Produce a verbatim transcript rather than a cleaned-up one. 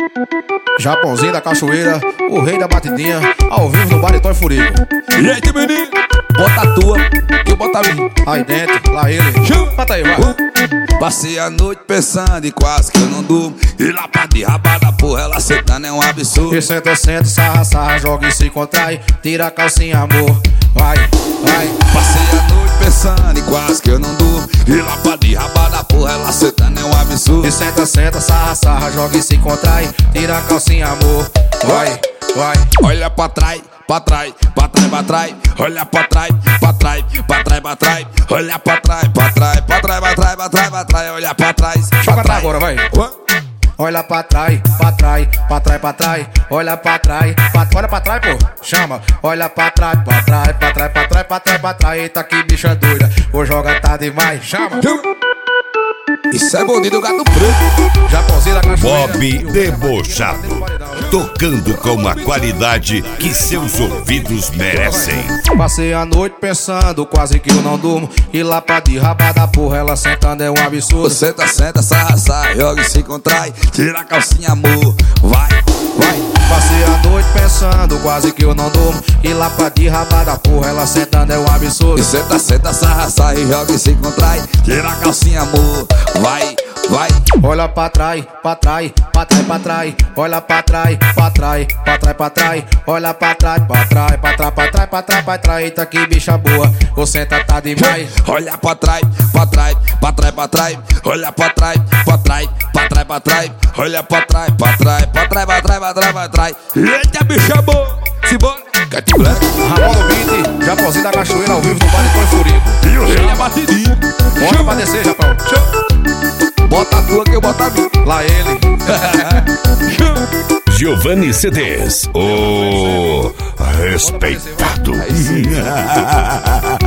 Japãozinho da cachoeira, o rei da batidinha, ao vivo no Baritão e Furico. E aí, menino, bota a tua e bota a minha. Aí dentro, lá ele. Bota aí, vai. Uh, passei a noite pensando e quase que eu não durmo. E lá pra de rabada, porra, ela sentando é um absurdo. E senta, senta, sarra, sarra, joga e se contrai. Tira a calcinha, amor. Vai, vai. Passei a noite pensando e quase que eu não durmo. E lá pra de rabada, porra, ela sentando é um absurdo. E senta, senta, sarra, sarra, joga e se contrai. Tira a calcinha, amor. Vai, vai. Olha pra trás, pra trás, pra trás, pra trás. Olha pra trás, pra trás, pra trás, pra trás. Olha pra trás, pra trás, pra trás, pra trás, pra trás, pra trás. Olha pra trás, joga pra agora, vai. Olha pra trás, pra trás, pra trás, pra trás. Olha pra trás, pra... olha pra trás, pô. Chama. Olha pra trás, pra trás, pra trás, pra trás, pra trás, pra trás. Eita, que bicha doida. Vou jogar tá demais. Chama. Isso é bonito do gato preto. Japãozinho da cachoeira. Bob Debochado, tocando com a qualidade que seus ouvidos merecem. Passei a noite pensando, quase que eu não durmo. E lá pra de rabada, porra, ela sentando é um absurdo. Senta, senta, sarra, sarra, joga e se contrai. Tira a calcinha, amor. Vai, vai. Passei a noite pensando, quase que eu não durmo. E lá pra de rabada, porra, ela sentando é um absurdo. E senta, senta, sarra, sarra, joga e se contrai. Tira a calcinha, amor. Vai, vai. Olha pra trás, pra trás, pra trás, pra trás. Olha pra trás, pra trás, pra trás, pra trás. Olha pra trás, pra trás, pra trás, pra trás, pra trás, pra trás. Eita, que bicha boa, você tá, tá demais. Olha pra trás, pra trás, pra trás, pra trás. Olha pra trás, pra trás, pra trás, pra trás. Olha pra trás, pra trás, pra trás, pra trás, pra trás, pra trás. Eita, bicha boa, simbora. Cat Black, Ramon no beat, Japãozinho da cachoeira ao vivo no Baritão e Furico. E o rei é batidinho. Bora pra descer, Japão. Bota a tua que eu boto a minha. Lá ele. Giovanni C Ds, o respeitado.